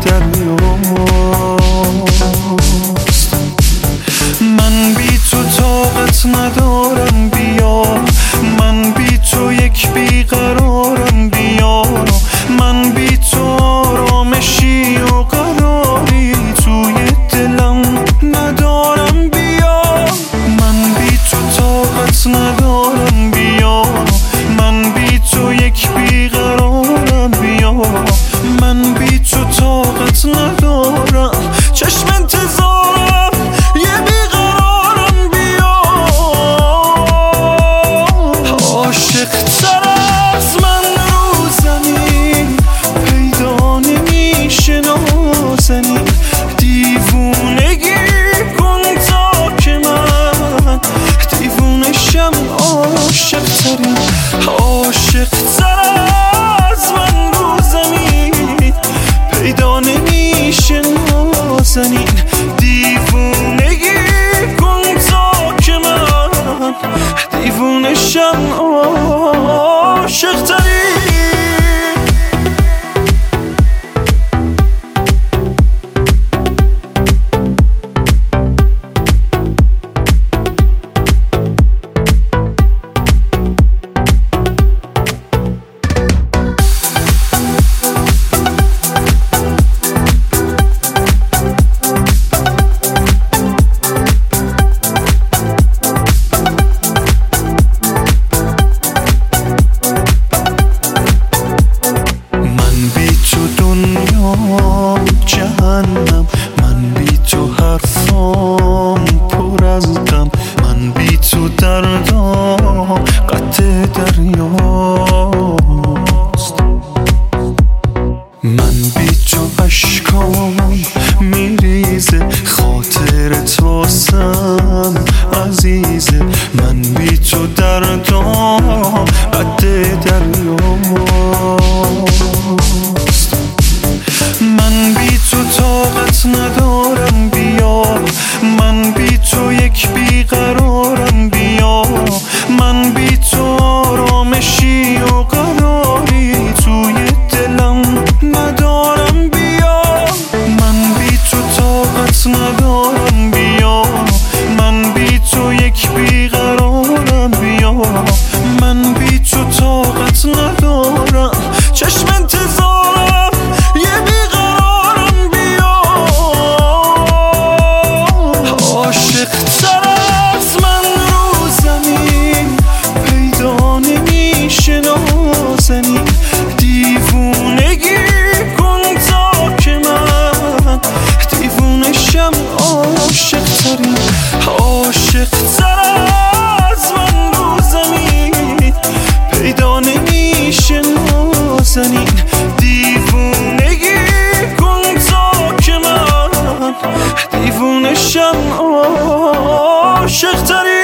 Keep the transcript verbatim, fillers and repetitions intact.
دریاست. من بی تو طاقت ندارم بیا، من بی تو یک بیقرارم بیا، من بی تو آرامشی و قراری توی دلم ندارم بیا. من بی تو طاقت ندارم بیا، من بی تو یک بیقرارم بیا، من بی تو طاقت ندارم. چشم انتظارم یه بیقرارم بیا. عاشق تر از من رو زمین پیدا نمیشه نازنین. دیوونگی کن تا که من دیوونشم. عاشق ترین عاشق تر از من رو زمین پیدا نمیشه نازنین. دیوونگی کن تا که من دیوونشم. عاشق ترین جهنم. من بی تو حرفام پر از غم، من بی تو دردام قطع دریاست. من بی تو اشکام میریزه، خاطرت واسم عزیزه. من بی تو دردام قطع دریاست. من بی تو طاقت ندارم بیا، من بی تو یک بیقرارم بیا، من بی تو آرامشی و قراری توی دلم ندارم بیا. من بی تو طاقت ندارم بیا، من بی تو یک بیقرارم بیا، من بی تو طاقت ندارم. چشم انتظارم یه بیقرارم بیا. عاشق تر از من رو زمین پیدا نمیشه نازنین. دیوونگی کن تا که من دیوونشم. عاشق ترین عاشق تر از من رو زمین پیدا نمیشه نازنین. دیوونگی کن تا که من دیوونشم. عاشق ترین